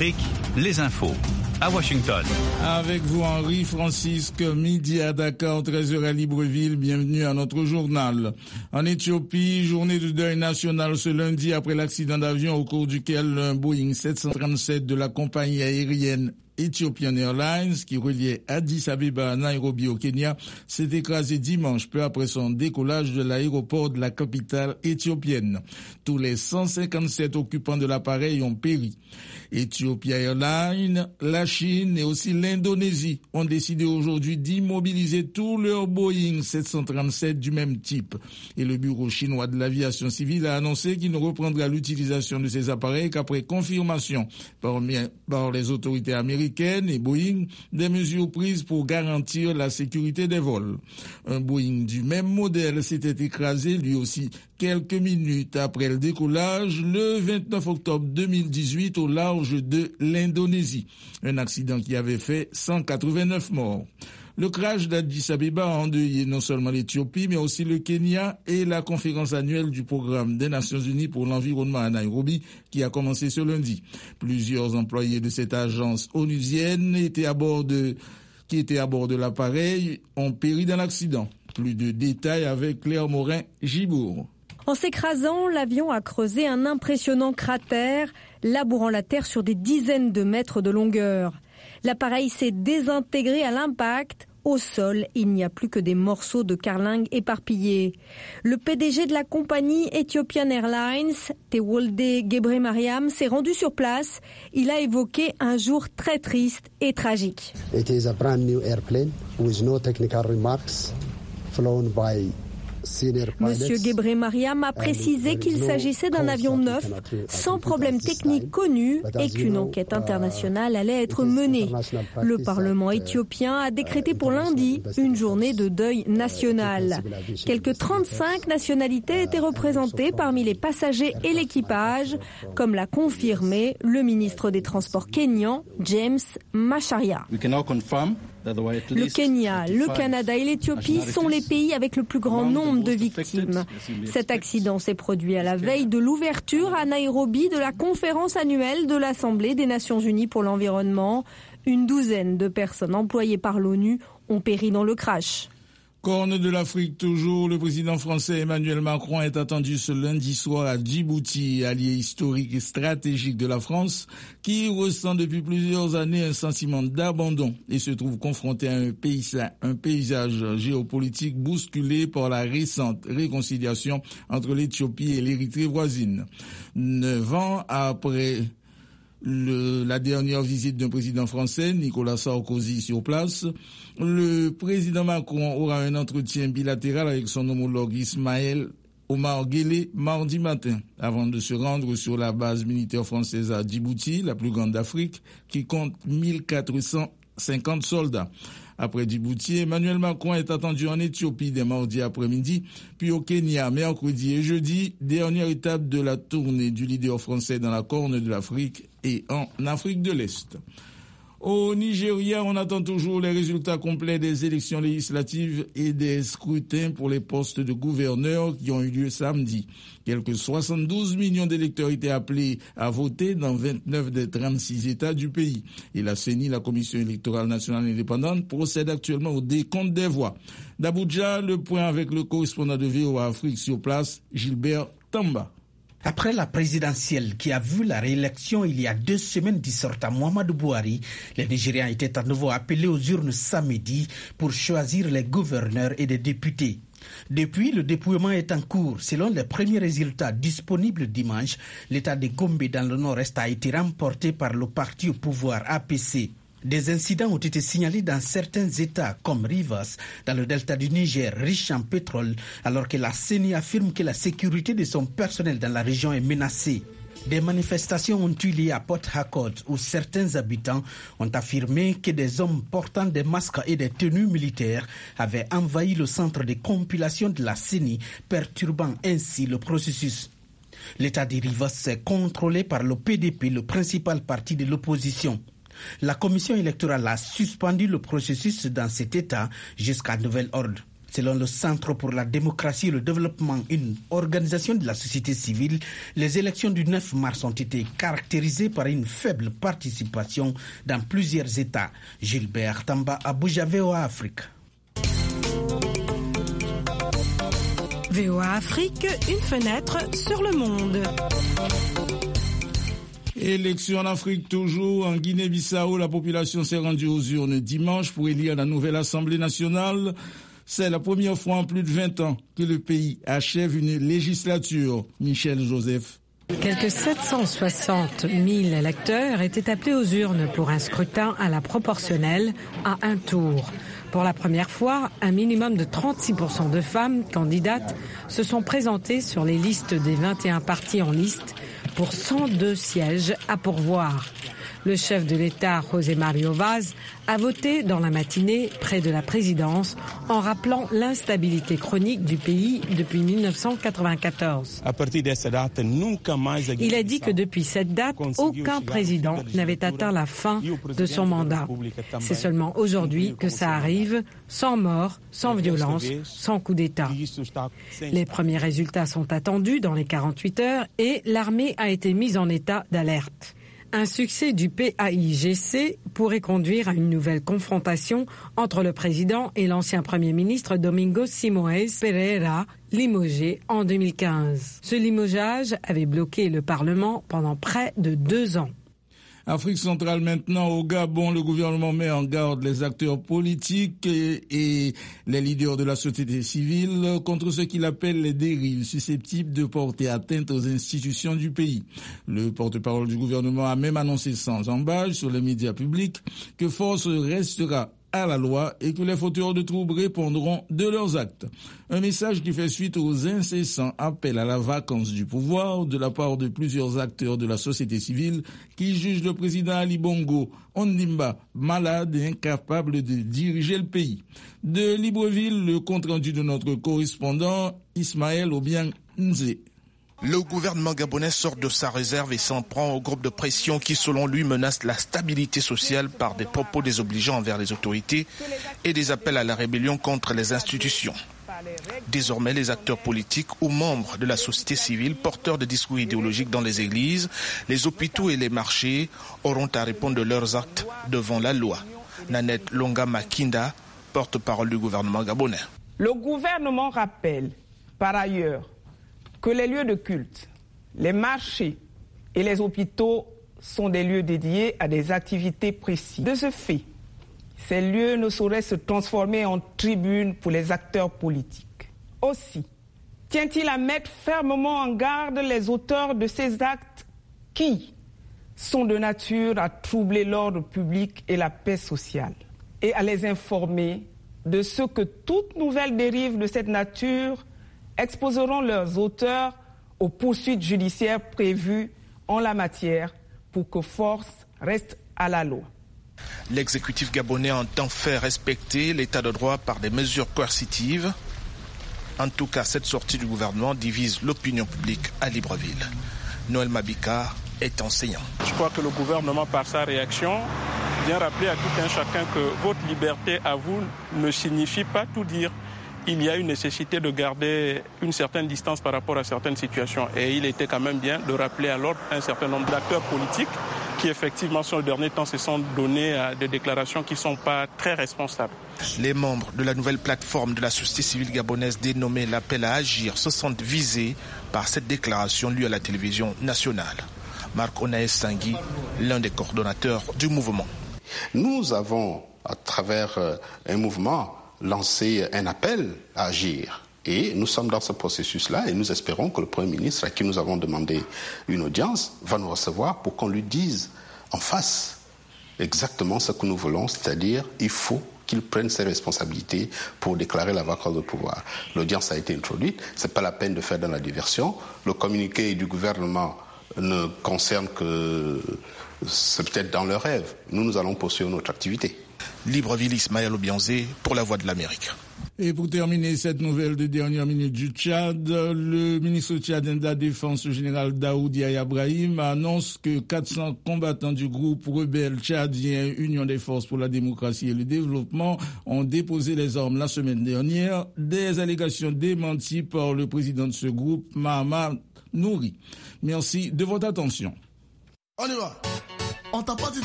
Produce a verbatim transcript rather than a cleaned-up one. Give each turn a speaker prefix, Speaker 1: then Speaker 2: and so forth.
Speaker 1: Afrique, les infos. À Washington.
Speaker 2: Avec vous, Henri Francisque, midi à Dakar, treize heures à Libreville. Bienvenue à notre journal. En Éthiopie, journée de deuil national ce lundi après l'accident d'avion au cours duquel un Boeing sept cent trente-sept de la compagnie aérienne Ethiopian Airlines, qui reliait Addis Abeba à Nairobi au Kenya, s'est écrasé dimanche peu après son décollage de l'aéroport de la capitale éthiopienne. Tous les cent cinquante-sept occupants de l'appareil ont péri. Ethiopia Airlines, la Chine et aussi l'Indonésie ont décidé aujourd'hui d'immobiliser tous leurs Boeing sept cent trente-sept du même type. Et le bureau chinois de l'aviation civile a annoncé qu'il ne reprendra l'utilisation de ces appareils qu'après confirmation par, par les autorités américaines et Boeing des mesures prises pour garantir la sécurité des vols. Un Boeing du même modèle s'était écrasé lui aussi quelques minutes après le décollage le vingt-neuf octobre deux mille dix-huit au large de l'Indonésie. Un accident qui avait fait cent quatre-vingt-neuf morts. Le crash d'Addis Abeba a endeuillé non seulement l'Éthiopie, mais aussi le Kenya et la conférence annuelle du programme des Nations Unies pour l'environnement à Nairobi, qui a commencé ce lundi. Plusieurs employés de cette agence onusienne étaient à bord de, qui étaient à bord de l'appareil ont péri dans l'accident. Plus de détails avec Claire Morin-Gibourg.
Speaker 3: En s'écrasant, l'avion a creusé un impressionnant cratère, labourant la terre sur des dizaines de mètres de longueur. L'appareil s'est désintégré à l'impact. Au sol, il n'y a plus que des morceaux de carlingue éparpillés. Le P D G de la compagnie Ethiopian Airlines, Tewolde Gebremariam, s'est rendu sur place. Il a évoqué un jour très triste et tragique.
Speaker 4: It is a brand new airplane with no technical remarks, flown by
Speaker 3: Monsieur Gebremariam a précisé qu'il s'agissait d'un avion neuf, sans problème technique connu et qu'une enquête internationale allait être menée. Le Parlement éthiopien a décrété pour lundi une journée de deuil national. Quelques trente-cinq nationalités étaient représentées parmi les passagers et l'équipage, comme l'a confirmé le ministre des Transports kényan, James Macharia. Le Kenya, le Canada et l'Éthiopie sont les pays avec le plus grand nombre de victimes. Cet accident s'est produit à la veille de l'ouverture à Nairobi de la conférence annuelle de l'Assemblée des Nations Unies pour l'environnement. Une douzaine de personnes employées par l'ONU ont péri dans le crash.
Speaker 2: Corne de l'Afrique toujours, le président français Emmanuel Macron est attendu ce lundi soir à Djibouti, allié historique et stratégique de la France, qui ressent depuis plusieurs années un sentiment d'abandon et se trouve confronté à un, paysage, un paysage géopolitique bousculé par la récente réconciliation entre l'Éthiopie et l'Érythrée voisine. Neuf ans après Le, la dernière visite d'un président français, Nicolas Sarkozy, sur place, le président Macron aura un entretien bilatéral avec son homologue Ismaël Omar Guelleh mardi matin, avant de se rendre sur la base militaire française à Djibouti, la plus grande d'Afrique, qui compte mille quatre cent cinquante soldats. Après Djibouti, Emmanuel Macron est attendu en Éthiopie dès mardi après-midi, puis au Kenya mercredi et jeudi, dernière étape de la tournée du leader français dans la Corne de l'Afrique et en Afrique de l'Est. Au Nigeria, on attend toujours les résultats complets des élections législatives et des scrutins pour les postes de gouverneurs qui ont eu lieu samedi. Quelques soixante-douze millions d'électeurs étaient appelés à voter dans vingt-neuf des trente-six États du pays. Et la C E N I, la Commission électorale nationale indépendante, procède actuellement au décompte des voix. D'Abuja, le point avec le correspondant de V O A Afrique sur place, Gilbert Tamba.
Speaker 5: Après la présidentielle qui a vu la réélection il y a deux semaines du sortant Muhammadu Buhari, les Nigériens étaient à nouveau appelés aux urnes samedi pour choisir les gouverneurs et les députés. Depuis, le dépouillement est en cours. Selon les premiers résultats disponibles dimanche, l'État de Gombe dans le nord-est a été remporté par le parti au pouvoir A P C. Des incidents ont été signalés dans certains États comme Rivers, dans le delta du Niger, riche en pétrole, alors que la C E N I affirme que la sécurité de son personnel dans la région est menacée. Des manifestations ont eu lieu à Port Harcourt où certains habitants ont affirmé que des hommes portant des masques et des tenues militaires avaient envahi le centre de compilation de la C E N I, perturbant ainsi le processus. L'État de Rivers est contrôlé par le P D P, le principal parti de l'opposition. La commission électorale a suspendu le processus dans cet État jusqu'à nouvel ordre. Selon le Centre pour la démocratie et le développement, une organisation de la société civile, les élections du neuf mars ont été caractérisées par une faible participation dans plusieurs États. Gilbert Tamba, Abuja, V O A Afrique.
Speaker 6: V O A Afrique, une fenêtre sur le monde.
Speaker 2: Élection en Afrique toujours. En Guinée-Bissau, la population s'est rendue aux urnes dimanche pour élire la nouvelle Assemblée nationale. C'est la première fois en plus de vingt ans que le pays achève une législature. Michel Joseph.
Speaker 7: Quelques sept cent soixante mille électeurs étaient appelés aux urnes pour un scrutin à la proportionnelle à un tour. Pour la première fois, un minimum de trente-six pour cent de femmes candidates se sont présentées sur les listes des vingt et un partis en liste pour cent deux sièges à pourvoir. Le chef de l'État, José Mario Vaz, a voté dans la matinée près de la présidence en rappelant l'instabilité chronique du pays depuis mille neuf cent quatre-vingt-quatorze. Il a dit que depuis cette date, aucun président n'avait atteint la fin de son mandat. C'est seulement aujourd'hui que ça arrive, sans mort, sans violence, sans coup d'État. Les premiers résultats sont attendus dans les quarante-huit heures et l'armée a été mise en état d'alerte. Un succès du P A I G C pourrait conduire à une nouvelle confrontation entre le président et l'ancien Premier ministre Domingos Simoes Pereira, limogé en deux mille quinze. Ce limogeage avait bloqué le Parlement pendant près de deux ans.
Speaker 2: Afrique centrale maintenant, au Gabon, le gouvernement met en garde les acteurs politiques et, et les leaders de la société civile contre ce qu'il appelle les dérives susceptibles de porter atteinte aux institutions du pays. Le porte-parole du gouvernement a même annoncé sans embâche sur les médias publics que force restera à la loi et que les fauteurs de troubles répondront de leurs actes. Un message qui fait suite aux incessants appels à la vacance du pouvoir de la part de plusieurs acteurs de la société civile qui jugent le président Ali Bongo Ondimba malade et incapable de diriger le pays. De Libreville, le compte-rendu de notre correspondant Ismaël Obiang Nze.
Speaker 8: Le gouvernement gabonais sort de sa réserve et s'en prend au groupe de pression qui, selon lui, menace la stabilité sociale par des propos désobligeants envers les autorités et des appels à la rébellion contre les institutions. Désormais, les acteurs politiques ou membres de la société civile, porteurs de discours idéologiques dans les églises, les hôpitaux et les marchés, auront à répondre de leurs actes devant la loi. Nanette Longa Makinda, porte-parole du gouvernement gabonais.
Speaker 9: Le gouvernement rappelle, par ailleurs, que les lieux de culte, les marchés et les hôpitaux sont des lieux dédiés à des activités précises. De ce fait, ces lieux ne sauraient se transformer en tribunes pour les acteurs politiques. Aussi, tient-il à mettre fermement en garde les auteurs de ces actes qui sont de nature à troubler l'ordre public et la paix sociale, et à les informer de ce que toute nouvelle dérive de cette nature exposeront leurs auteurs aux poursuites judiciaires prévues en la matière pour que force reste à la loi.
Speaker 8: L'exécutif gabonais entend faire respecter l'état de droit par des mesures coercitives. En tout cas, cette sortie du gouvernement divise l'opinion publique à Libreville. Noël Mabika est enseignant.
Speaker 10: Je crois que le gouvernement, par sa réaction, vient rappeler à tout un chacun que votre liberté à vous ne signifie pas tout dire. Il y a une nécessité de garder une certaine distance par rapport à certaines situations. Et il était quand même bien de rappeler à l'ordre un certain nombre d'acteurs politiques qui, effectivement, sur le dernier temps, se sont donnés à des déclarations qui ne sont pas très responsables.
Speaker 8: Les membres de la nouvelle plateforme de la société civile gabonaise dénommée l'appel à agir se sentent visés par cette déclaration lue à la télévision nationale. Marc Onaes Sangui, l'un des coordonnateurs du mouvement.
Speaker 11: Nous avons, à travers un mouvement, lancer un appel à agir. Et nous sommes dans ce processus-là et nous espérons que le Premier ministre, à qui nous avons demandé une audience, va nous recevoir pour qu'on lui dise en face exactement ce que nous voulons, c'est-à-dire il faut qu'il prenne ses responsabilités pour déclarer la vacance de pouvoir. L'audience a été introduite, ce n'est pas la peine de faire dans la diversion. Le communiqué du gouvernement ne concerne que... c'est peut-être dans leur rêve. Nous, nous allons poursuivre notre activité.
Speaker 8: Libreville, Ismaël Obianzé pour la Voix de l'Amérique.
Speaker 2: Et pour terminer cette nouvelle de dernière minute du Tchad, le ministre tchadien de la Défense, le général Daoud Yahya Brahim, annonce que quatre cents combattants du groupe rebelle tchadien Union des forces pour la démocratie et le développement ont déposé les armes la semaine dernière, des allégations démenties par le président de ce groupe, Mahama Nouri. Merci de votre attention.
Speaker 12: On y va. On t'a pas dit